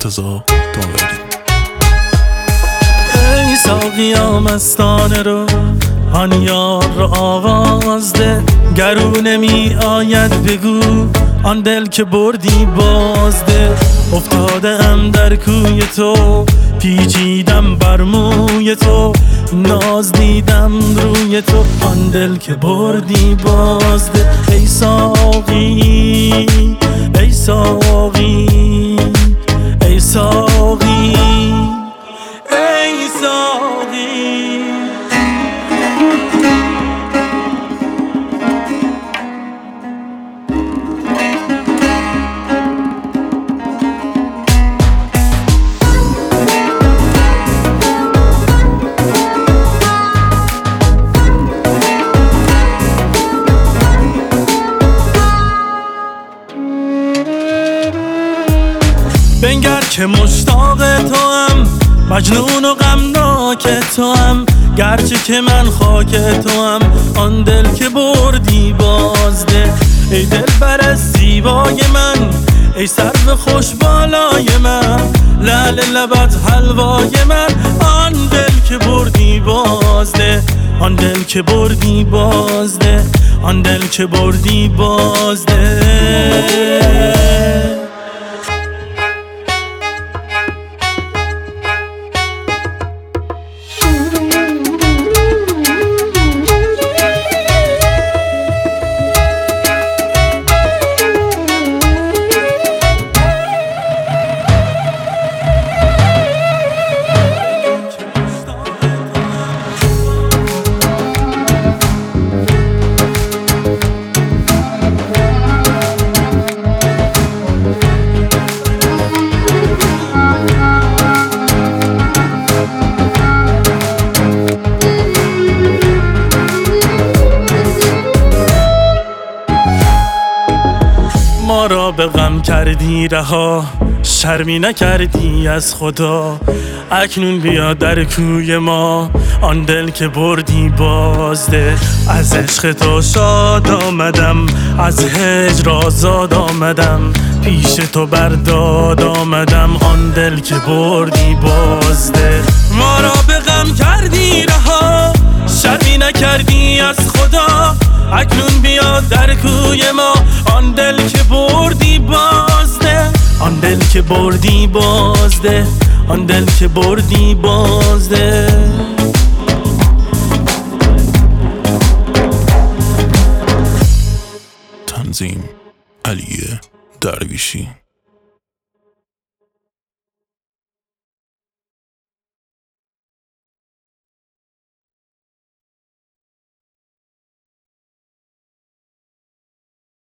مرتضی دانوری. ای ساقیا مستانه رو آن یار رو آواز ده، گرو نمی آید بگو آن دل که بردی بازده. افتاده ام در کوی تو، پیچیدم بر موی تو، ناز دیدم روی تو، آن دل که بردی بازده. ای ساقی ای ساقی ای ساقی ای ساقی. بنگر که مشتاق تو هم، مجنون و غمناک تو هم، گرچه که من خاک تو هم، آن دل که بردی بازده. ای دل بر زیبای من، ای سرو خوش بالای من، لعل لبت حلوای من، آن دل که بردی بازده. آن دل که بردی بازده، آن دل که بردی بازده. ما را به غم کردی رها، شرمی نکردی از خدا. اکنون بیا در کوی ما، آن دل که بردی بازده. از عشق تو شاد آمدم، از هجر آزاد آمدم، پیش تو برداد آمدم، آن دل که بردی بازده. ما را به غم کردی رها، شرمی نکردی از خدا. اکنون بیا در کوی ما، آن دل که بردی بازده. آن دل که بردی بازده، آن دل که بردی بازده. تنظیم علی درویشی.